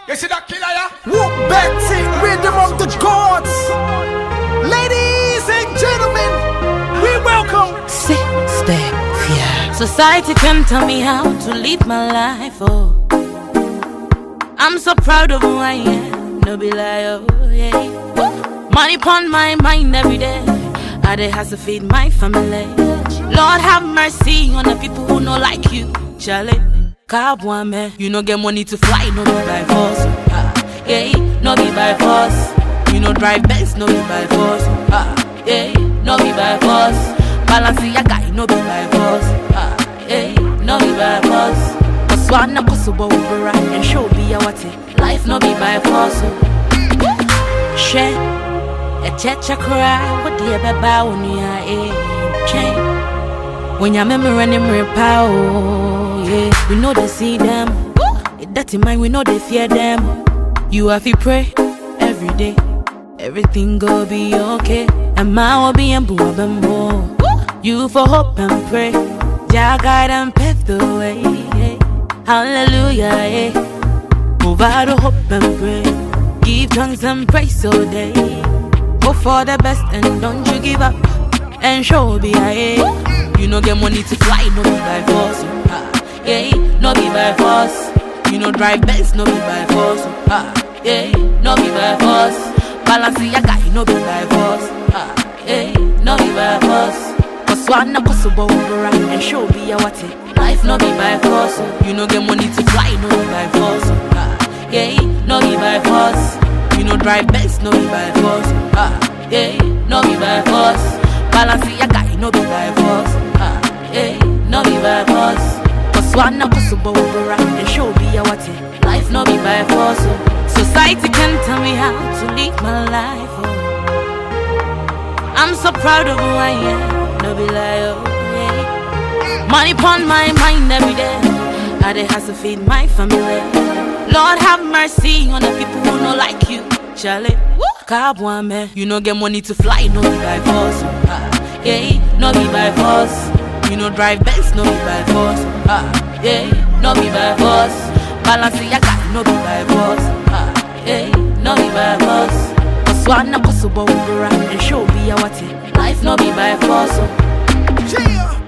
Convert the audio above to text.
You see that killer, yeah? Whoop Betty, rhythm of the gods. Ladies and gentlemen, we welcome Sister Fear. Society can tell me how to live my life, oh. I'm so proud of who I am, no be lie, oh, yeah. Money upon my mind every day, I dey has to feed my family. Lord have mercy on the people who no like you, Charlie. Cabwan man, you no get money to fly, no be by force. Yeah, no be by force. You no drive Benz, no be by force. Yeah, no be by force. Balenciaga, no be by force. Yeah, no be by force. Oswana kosobo ubera and show be awati. Life no be by force. Share a checha cry, what the baba when you are chain. When your memory and power, yeah, we know they see them. That in mind, we know they fear them. You have to pray every day, everything go be okay. And my will be and more. You for hope and pray, Jah guide and pave the way. Yeah. Hallelujah, yeah. Over the hope and pray, give thanks and praise all day. Hope for the best and don't you give up. And show be yeah. You no get money to fly, no be by force. Yeah, no be by force. You no drive Benz, no be by force. Yeah, no be by force. Balenciaga, no be by force. Yeah, no be by force. Oswana kosobo ubera and show be awati. Life no be by force. You no get money to fly, no be by force. Yeah, no be by force. You no drive Benz, no be by force. Yeah, no be by force. Balenciaga, no be by force. Yeah, no be by force. Oswana kosobo ubera and show be awati. Life no be by force. Society can tell me how to live my life. Oh. I'm so proud of who I am, no be lie, oh, yeah. Money upon my mind every day, I dey has to feed my family. Lord have mercy on the people who no like you, Charlie. Cabwan man, you no get money to fly, no be by force. Yeah, no be by force. You no drive Benz, no be by force. Yeah, no be by force. Balenciaga, no be by force. Yeah, no be by force. Oswana kosobo ubera and show be awati. Life no be by force. yeah.